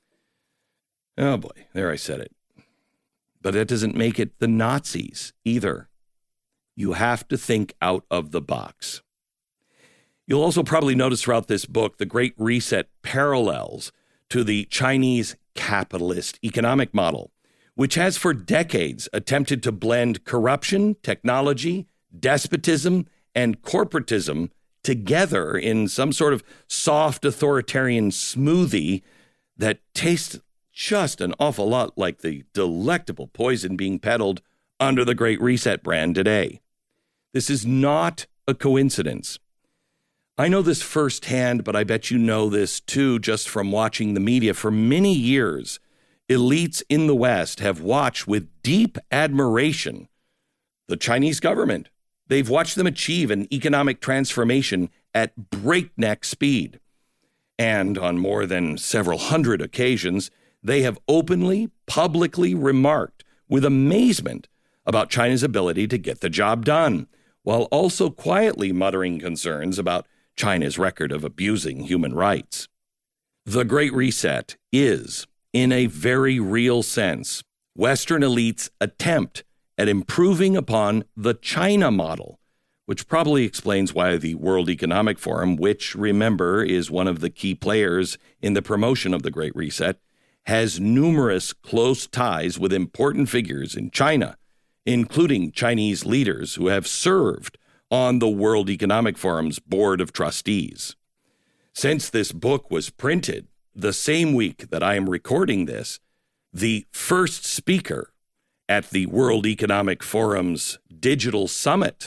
Oh boy, there I said it. But that doesn't make it the Nazis either. You have to think out of the box. You'll also probably notice throughout this book the Great Reset parallels to the Chinese capitalist economic model, which has for decades attempted to blend corruption, technology, despotism, and corporatism together in some sort of soft authoritarian smoothie that tastes just an awful lot like the delectable poison being peddled under the Great Reset brand today. This is not a coincidence. I know this firsthand, but I bet you know this too just from watching the media. For many years, elites in the West have watched with deep admiration the Chinese government. They've watched them achieve an economic transformation at breakneck speed. And on more than several hundred occasions, they have openly, publicly remarked with amazement about China's ability to get the job done, while also quietly muttering concerns about China's record of abusing human rights. The Great Reset is, in a very real sense, Western elites' attempt at improving upon the China model, which probably explains why the World Economic Forum, which, remember, is one of the key players in the promotion of the Great Reset, has numerous close ties with important figures in China, including Chinese leaders who have served on the World Economic Forum's Board of Trustees. Since this book was printed the same week that I am recording this, the first speaker at the World Economic Forum's Digital Summit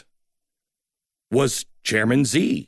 was Chairman Xi.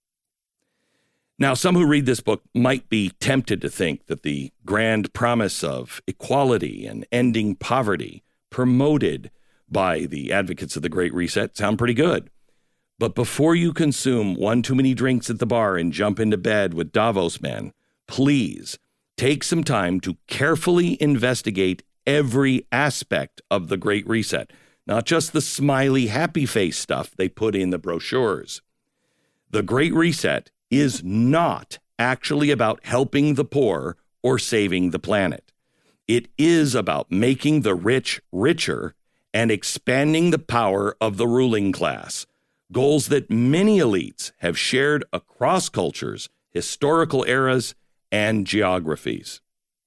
Now, some who read this book might be tempted to think that the grand promise of equality and ending poverty promoted by the advocates of the Great Reset sound pretty good. But before you consume one too many drinks at the bar and jump into bed with Davos man, please take some time to carefully investigate every aspect of the Great Reset, not just the smiley, happy face stuff they put in the brochures. The Great Reset is not actually about helping the poor or saving the planet. It is about making the rich richer and expanding the power of the ruling class, goals that many elites have shared across cultures, historical eras, and geographies.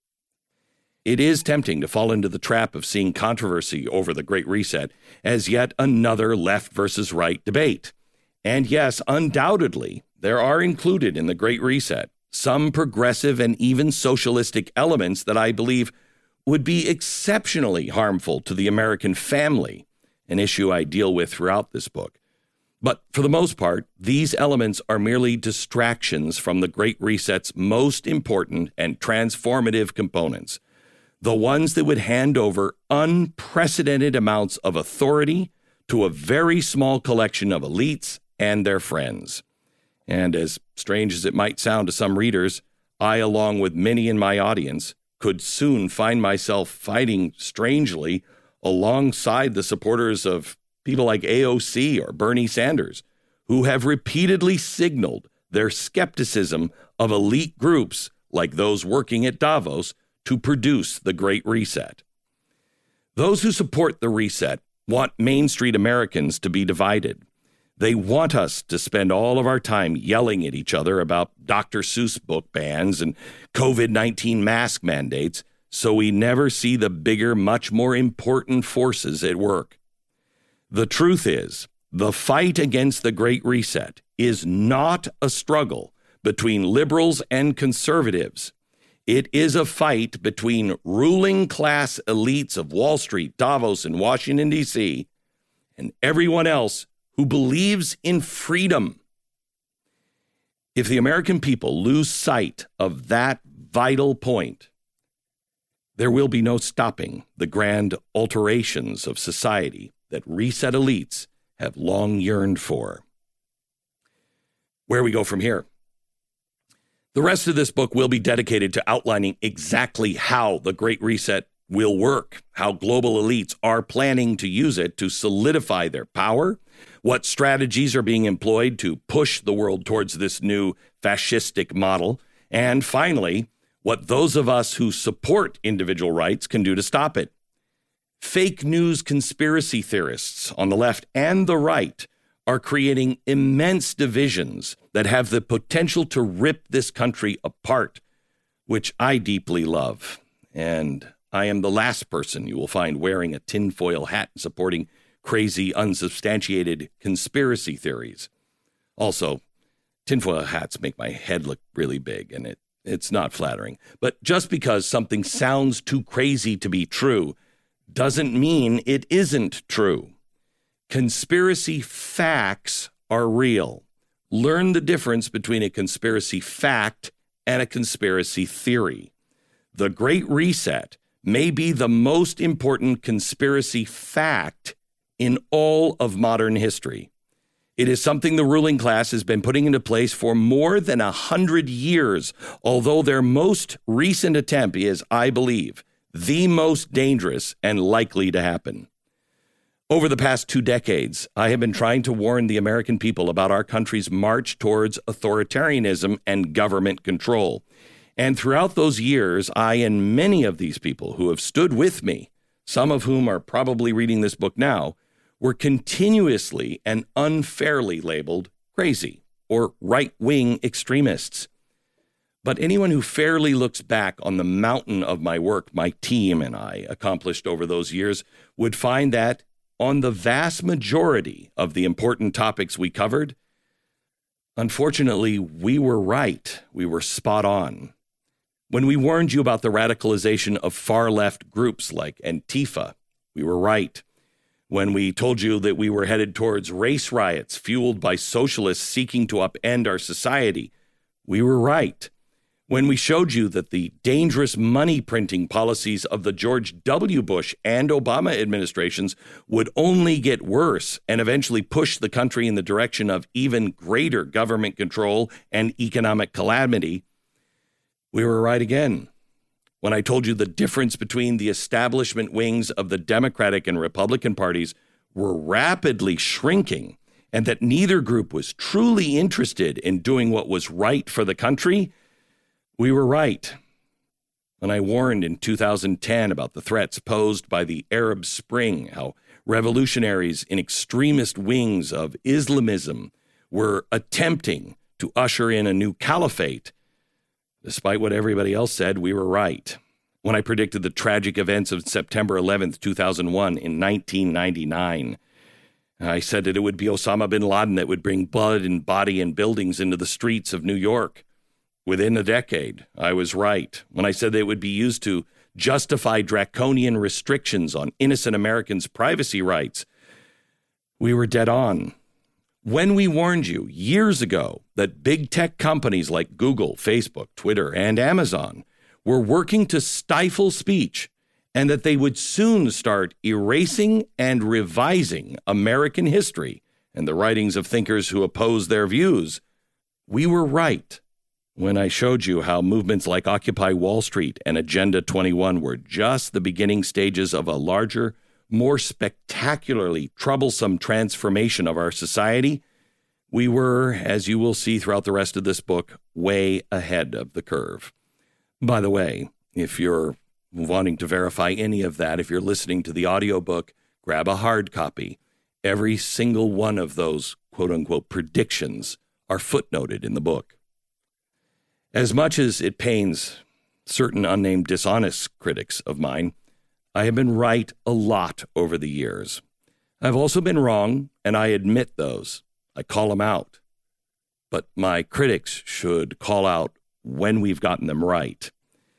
It is tempting to fall into the trap of seeing controversy over the Great Reset as yet another left versus right debate. And yes, undoubtedly, there are included in the Great Reset some progressive and even socialistic elements that I believe would be exceptionally harmful to the American family, an issue I deal with throughout this book. But for the most part, these elements are merely distractions from the Great Reset's most important and transformative components, the ones that would hand over unprecedented amounts of authority to a very small collection of elites and their friends. And as strange as it might sound to some readers, I, along with many in my audience, could soon find myself fighting strangely alongside the supporters of people like AOC or Bernie Sanders, who have repeatedly signaled their skepticism of elite groups like those working at Davos to produce the Great Reset. Those who support the reset want Main Street Americans to be divided. They want us to spend all of our time yelling at each other about Dr. Seuss book bans and COVID-19 mask mandates, so we never see the bigger, much more important forces at work. The truth is, the fight against the Great Reset is not a struggle between liberals and conservatives. It is a fight between ruling class elites of Wall Street, Davos, and Washington, D.C., and everyone else who believes in freedom. If the American people lose sight of that vital point, there will be no stopping the grand alterations of society that reset elites have long yearned for. Where we go from here? The rest of this book will be dedicated to outlining exactly how the Great Reset will work, how global elites are planning to use it to solidify their power, what strategies are being employed to push the world towards this new fascistic model, and finally, what those of us who support individual rights can do to stop it. Fake news conspiracy theorists on the left and the right are creating immense divisions that have the potential to rip this country apart, which I deeply love. And I am the last person you will find wearing a tinfoil hat and supporting crazy, unsubstantiated conspiracy theories. Also, tinfoil hats make my head look really big, and it's not flattering. But just because something sounds too crazy to be true doesn't mean it isn't true. Conspiracy facts are real. Learn the difference between a conspiracy fact and a conspiracy theory. The Great Reset may be the most important conspiracy fact in all of modern history. It is something the ruling class has been putting into place for more than 100 years, although their most recent attempt is, I believe, the most dangerous and likely to happen. Over the past 2 decades, I have been trying to warn the American people about our country's march towards authoritarianism and government control. And throughout those years, I and many of these people who have stood with me, some of whom are probably reading this book now, were continuously and unfairly labeled crazy or right-wing extremists. But anyone who fairly looks back on the mountain of my work my team and I accomplished over those years would find that on the vast majority of the important topics we covered, unfortunately, we were right. We were spot on. When we warned you about the radicalization of far-left groups like Antifa, we were right. When we told you that we were headed towards race riots fueled by socialists seeking to upend our society, we were right. When we showed you that the dangerous money printing policies of the George W. Bush and Obama administrations would only get worse and eventually push the country in the direction of even greater government control and economic calamity, we were right again. When I told you the difference between the establishment wings of the Democratic and Republican parties were rapidly shrinking and that neither group was truly interested in doing what was right for the country, we were right. When I warned in 2010 about the threats posed by the Arab Spring, how revolutionaries in extremist wings of Islamism were attempting to usher in a new caliphate, despite what everybody else said, we were right. When I predicted the tragic events of September 11th, 2001 in 1999, I said that it would be Osama bin Laden that would bring blood and body and buildings into the streets of New York. Within a decade, I was right when I said that it would be used to justify draconian restrictions on innocent Americans' privacy rights. We were dead on. When we warned you years ago that big tech companies like Google, Facebook, Twitter, and Amazon were working to stifle speech and that they would soon start erasing and revising American history and the writings of thinkers who oppose their views, we were right when I showed you how movements like Occupy Wall Street and Agenda 21 were just the beginning stages of a larger, more spectacularly troublesome transformation of our society. We were, as you will see throughout the rest of this book, way ahead of the curve. By the way, if you're wanting to verify any of that, if you're listening to the audiobook, grab a hard copy. Every single one of those quote-unquote predictions are footnoted in the book. As much as it pains certain unnamed dishonest critics of mine, I have been right a lot over the years. I've also been wrong, and I admit those. I call them out. But my critics should call out when we've gotten them right.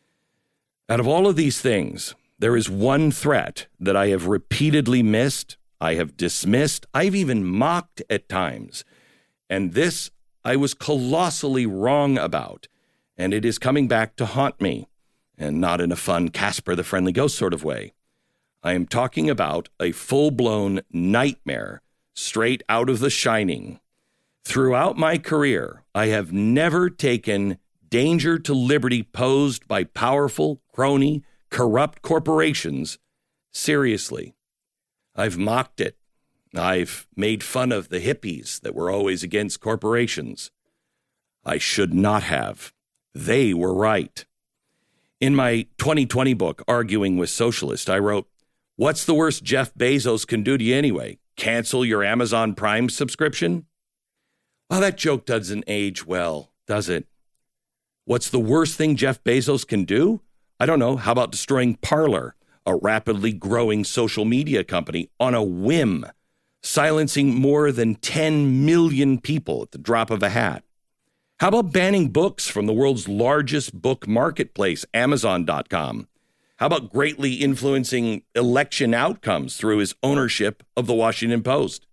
Out of all of these things, there is one threat that I have repeatedly missed, I have dismissed, I've even mocked at times. And this I was colossally wrong about, and it is coming back to haunt me, and not in a fun Casper the Friendly Ghost sort of way. I am talking about a full-blown nightmare straight out of The Shining. Throughout my career, I have never taken danger to liberty posed by powerful, crony, corrupt corporations seriously. I've mocked it. I've made fun of the hippies that were always against corporations. I should not have. They were right. In my 2020 book, Arguing with Socialists, I wrote, "What's the worst Jeff Bezos can do to you anyway? Cancel your Amazon Prime subscription?" Well, that joke doesn't age well, does it? What's the worst thing Jeff Bezos can do? I don't know. How about destroying Parler, a rapidly growing social media company, on a whim, silencing more than 10 million people at the drop of a hat? How about banning books from the world's largest book marketplace, Amazon.com? How about greatly influencing election outcomes through his ownership of the Washington Post?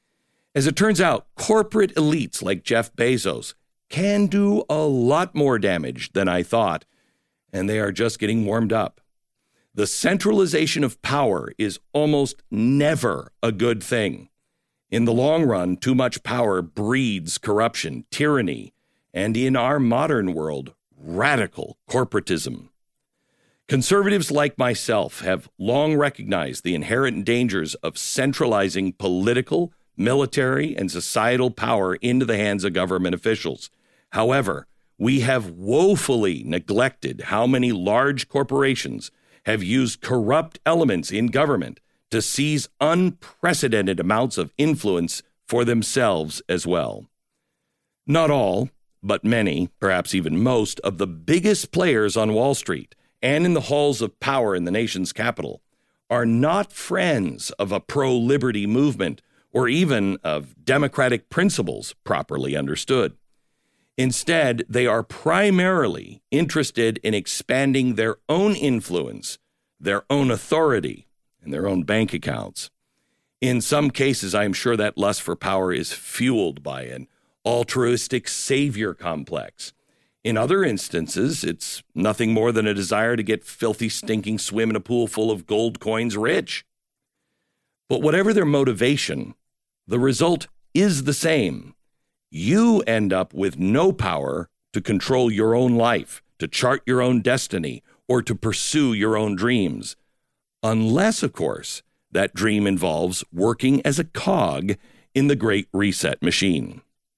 As it turns out, corporate elites like Jeff Bezos can do a lot more damage than I thought, and they are just getting warmed up. The centralization of power is almost never a good thing. In the long run, too much power breeds corruption, tyranny, and in our modern world, radical corporatism. Conservatives like myself have long recognized the inherent dangers of centralizing political, military, and societal power into the hands of government officials. However, we have woefully neglected how many large corporations have used corrupt elements in government to seize unprecedented amounts of influence for themselves as well. Not all, but many, perhaps even most, of the biggest players on Wall Street and in the halls of power in the nation's capital are not friends of a pro-liberty movement or even of democratic principles properly understood. Instead, they are primarily interested in expanding their own influence, their own authority, and their own bank accounts. In some cases, I am sure that lust for power is fueled by an altruistic savior complex. In other instances, it's nothing more than a desire to get filthy, stinking swim in a pool full of gold coins rich. But whatever their motivation, the result is the same. You end up with no power to control your own life, to chart your own destiny, or to pursue your own dreams. Unless, of course, that dream involves working as a cog in the Great Reset machine.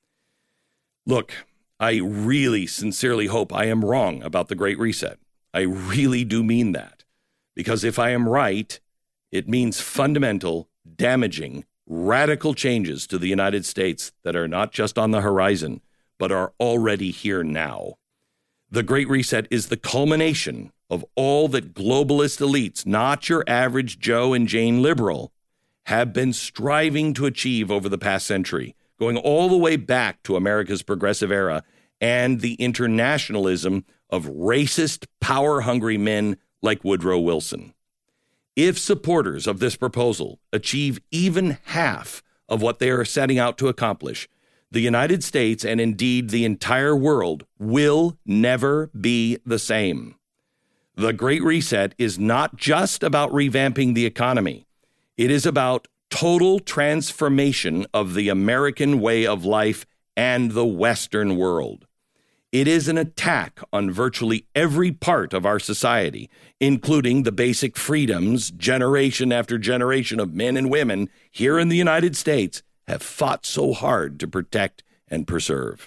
Look, I really sincerely hope I am wrong about the Great Reset. I really do mean that. Because if I am right, it means fundamental, damaging, radical changes to the United States that are not just on the horizon, but are already here now. The Great Reset is the culmination of all that globalist elites, not your average Joe and Jane liberal, have been striving to achieve over the past century, going all the way back to America's progressive era and the internationalism of racist, power-hungry men like Woodrow Wilson. If supporters of this proposal achieve even half of what they are setting out to accomplish, the United States, and indeed the entire world, will never be the same. The Great Reset is not just about revamping the economy. It is about total transformation of the American way of life and the Western world. It is an attack on virtually every part of our society, including the basic freedoms generation after generation of men and women here in the United States have fought so hard to protect and preserve.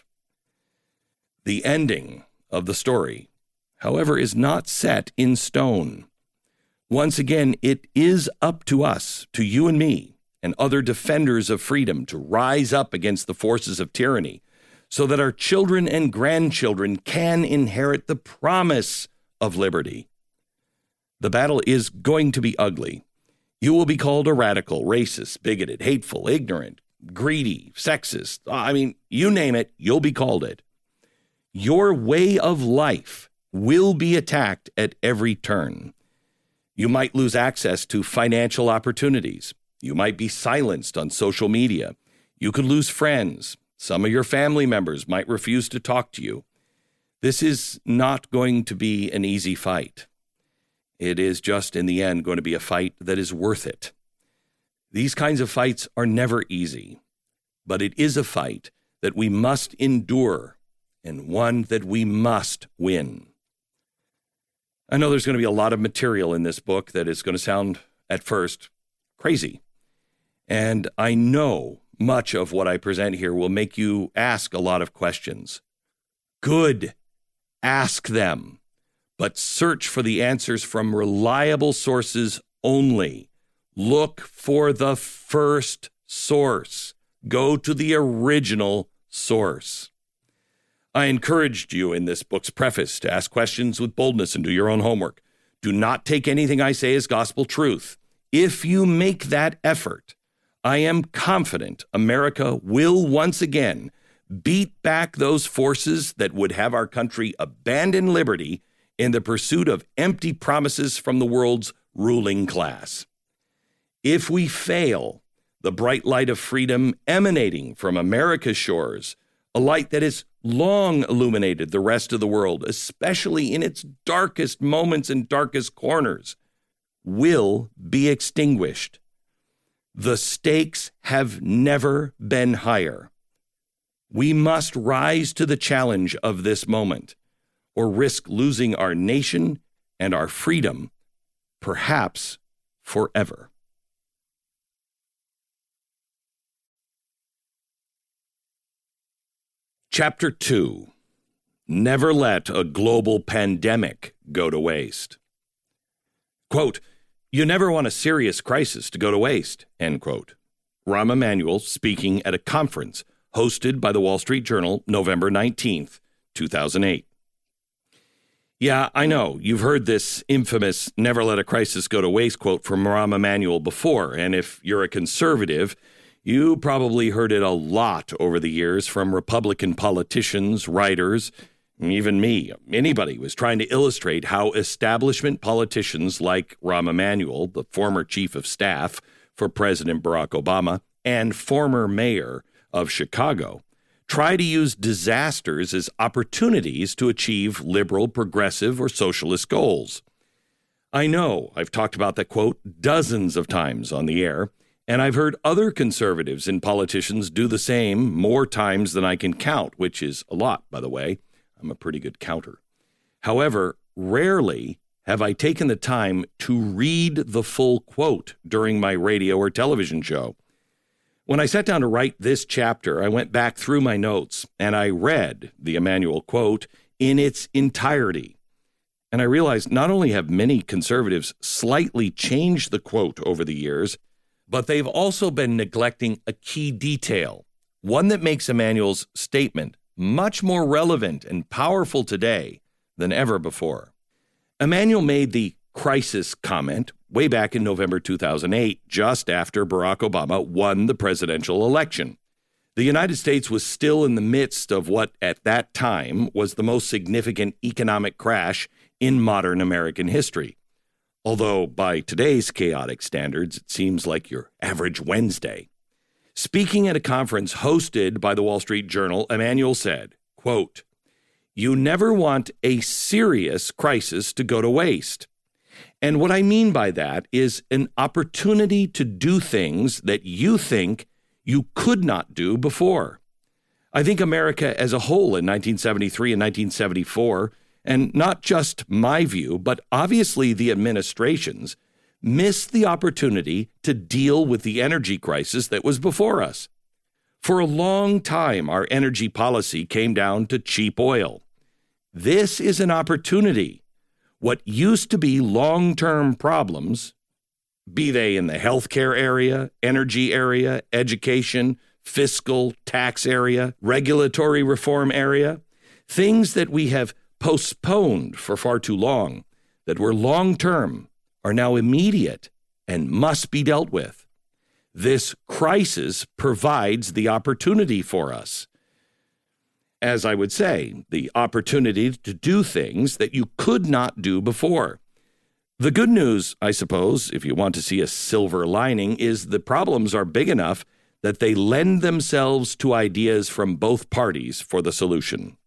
The ending of the story, however, is not set in stone. Once again, it is up to us, to you and me, and other defenders of freedom to rise up against the forces of tyranny, so that our children and grandchildren can inherit the promise of liberty. The battle is going to be ugly. You will be called a radical, racist, bigoted, hateful, ignorant, greedy, sexist. You name it, you'll be called it. Your way of life will be attacked at every turn. You might lose access to financial opportunities. You might be silenced on social media. You could lose friends. Some of your family members might refuse to talk to you. This is not going to be an easy fight. It is just, in the end, going to be a fight that is worth it. These kinds of fights are never easy, but it is a fight that we must endure and one that we must win. I know there's going to be a lot of material in this book that is going to sound, at first, crazy. And I know much of what I present here will make you ask a lot of questions. Good. Ask them. But search for the answers from reliable sources only. Look for the first source. Go to the original source. I encouraged you in this book's preface to ask questions with boldness and do your own homework. Do not take anything I say as gospel truth. If you make that effort, I am confident America will once again beat back those forces that would have our country abandon liberty in the pursuit of empty promises from the world's ruling class. If we fail, the bright light of freedom emanating from America's shores, a light that has long illuminated the rest of the world, especially in its darkest moments and darkest corners, will be extinguished. The stakes have never been higher. We must rise to the challenge of this moment, or risk losing our nation and our freedom, perhaps forever. Chapter 2. Never let a global pandemic go to waste. Quote, "You never want a serious crisis to go to waste," end quote. Rahm Emanuel speaking at a conference hosted by the Wall Street Journal, November 19th, 2008. Yeah, I know. You've heard this infamous "never let a crisis go to waste" quote from Rahm Emanuel before, and if you're a conservative, you probably heard it a lot over the years from Republican politicians, writers, even me. Anybody was trying to illustrate how establishment politicians like Rahm Emanuel, the former chief of staff for President Barack Obama and former mayor of Chicago, try to use disasters as opportunities to achieve liberal, progressive, or socialist goals. I know I've talked about that quote dozens of times on the air, and I've heard other conservatives and politicians do the same more times than I can count, which is a lot, by the way. I'm a pretty good counter. However, rarely have I taken the time to read the full quote during my radio or television show. When I sat down to write this chapter, I went back through my notes and I read the Emanuel quote in its entirety. And I realized not only have many conservatives slightly changed the quote over the years, but they've also been neglecting a key detail, one that makes Emanuel's statement much more relevant and powerful today than ever before. Emanuel made the crisis comment way back in November 2008, just after Barack Obama won the presidential election. The United States was still in the midst of what at that time was the most significant economic crash in modern American history. Although by today's chaotic standards, it seems like your average Wednesday. Speaking at a conference hosted by the Wall Street Journal, Emanuel said, quote, "You never want a serious crisis to go to waste. And what I mean by that is an opportunity to do things that you think you could not do before. I think America as a whole in 1973 and 1974, and not just my view, but obviously the administration's, missed the opportunity to deal with the energy crisis that was before us. For a long time, our energy policy came down to cheap oil. This is an opportunity. What used to be long-term problems, be they in the healthcare area, energy area, education, fiscal, tax area, regulatory reform area, things that we have postponed for far too long, that were long-term, are now immediate and must be dealt with. This crisis provides the opportunity for us. As I would say, the opportunity to do things that you could not do before. The good news, I suppose, if you want to see a silver lining, is the problems are big enough that they lend themselves to ideas from both parties for the solution.